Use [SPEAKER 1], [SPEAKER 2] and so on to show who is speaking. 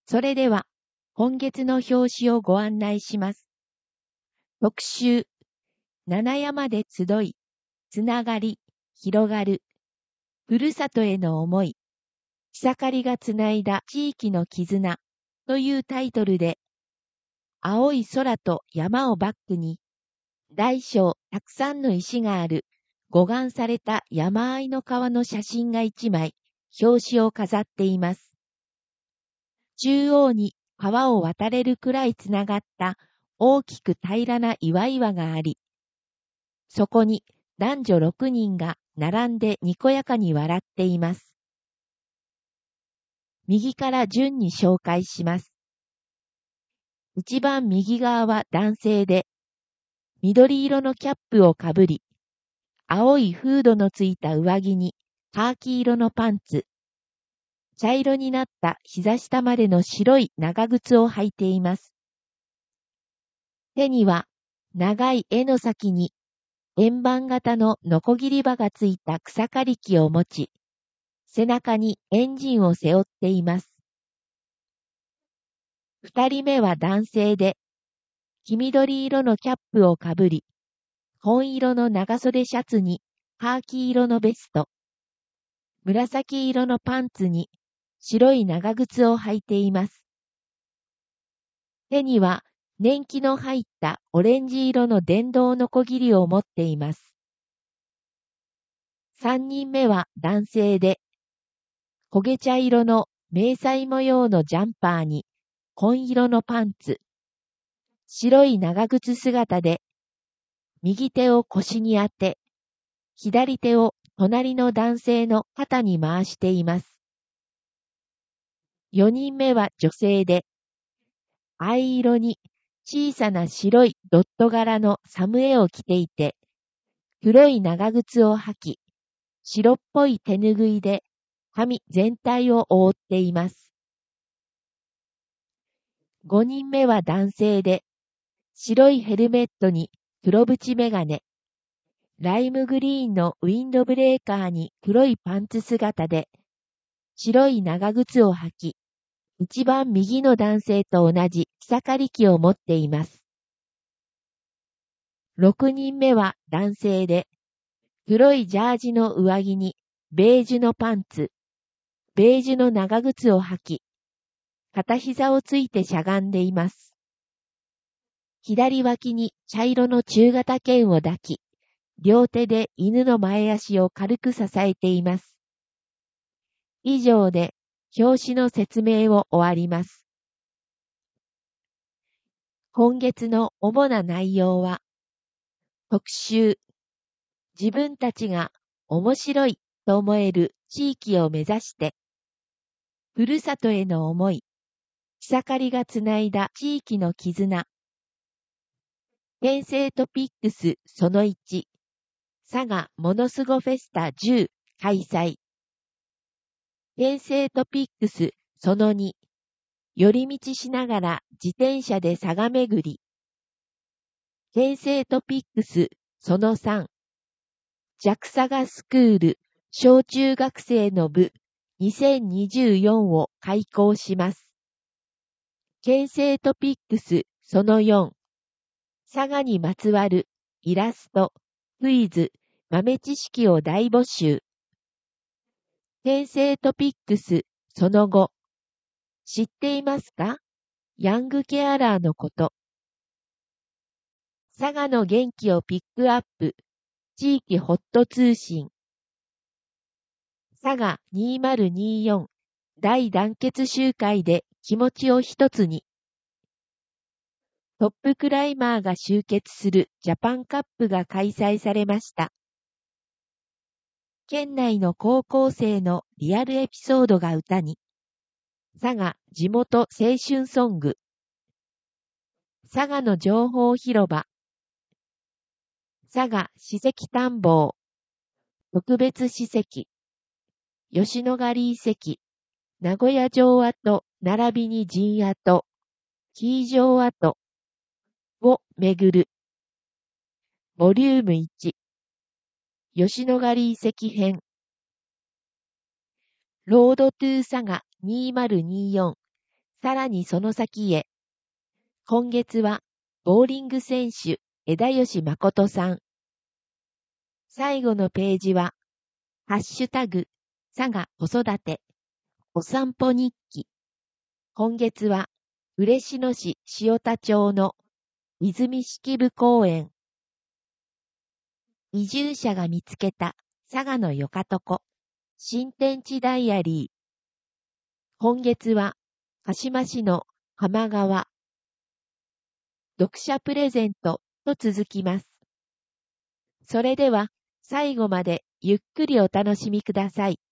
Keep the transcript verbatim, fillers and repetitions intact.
[SPEAKER 1] それでは、今月の表紙をご案内します。特集、七山で集い、つながり、広がる、ふるさとへの思い、草刈りがつないだ地域の絆というタイトルで、青い空と山をバックに、大小たくさんの石がある護岸された山あいの川の写真が一枚、表紙を飾っています。中央に川を渡れるくらいつながった大きく平らな岩々があり、そこに男女ろくにんが並んでにこやかに笑っています。右から順に紹介します。一番右側は男性で、緑色のキャップをかぶり、青いフードのついた上着にカーキ色のパンツ、茶色になった膝下までの白い長靴を履いています。手には長い柄の先に円盤型のノコギリ刃がついた草刈り機を持ち、背中にエンジンを背負っています。二人目は男性で、黄緑色のキャップをかぶり、紺色の長袖シャツにカーキ色のベスト、紫色のパンツに白い長靴を履いています。手には年季の入ったオレンジ色の電動ノコギリを持っています。三人目は男性で、焦げ茶色の迷彩模様のジャンパーに紺色のパンツ、白い長靴姿で、右手を腰に当て、左手を隣の男性の肩に回しています。四人目は女性で、藍色に小さな白いドット柄のサムエを着ていて、黒い長靴を履き、白っぽい手ぬぐいで髪全体を覆っています。五人目は男性で、白いヘルメットに黒縁メガネ、ライムグリーンのウィンドブレーカーに黒いパンツ姿で、白い長靴を履き、一番右の男性と同じ草刈り機を持っています。六人目は男性で、黒いジャージの上着にベージュのパンツ、ベージュの長靴を履き、片膝をついてしゃがんでいます。左脇に茶色の中型犬を抱き、両手で犬の前足を軽く支えています。以上で表紙の説明を終わります。今月の主な内容は、特集、自分たちが面白いと思える地域を目指して、ふるさとへの思い、草刈りがつないだ地域の絆、県政トピックスそのいち、佐賀ものすごフェスタじゅう開催。県政トピックスそのに、寄り道しながら自転車で佐賀巡り。県政トピックスそのさん、弱佐賀スクール小中学生の部にせんにじゅうよんを開講します。県政トピックスそのよん、佐賀にまつわるイラスト、クイズ、豆知識を大募集。県政トピックスそのご、知っていますか？ヤングケアラーのこと。佐賀の元気をピックアップ、地域ホット通信。佐賀にせんにじゅうよん大団結集会で気持ちを一つに。トップクライマーが集結するジャパンカップが開催されました。県内の高校生のリアルエピソードが歌に。佐賀地元青春ソング。佐賀の情報広場。佐賀史跡探訪。特別史跡。吉野ヶ里遺跡。名古屋城跡並びに陣跡。紀伊城跡。を巡る。ボリュームいち。吉野ヶ里遺跡編。ロードトゥー佐賀にせんにじゅうよんさらにその先へ。今月は、ボーリング選手、枝吉誠さん。最後のページは、ハッシュタグ、佐賀子育て、お散歩日記。今月は、嬉野市塩田町の泉式部公園。移住者が見つけた佐賀のよかとこ。新天地ダイアリー。今月は、鹿島市の浜川。読者プレゼントと続きます。それでは、最後までゆっくりお楽しみください。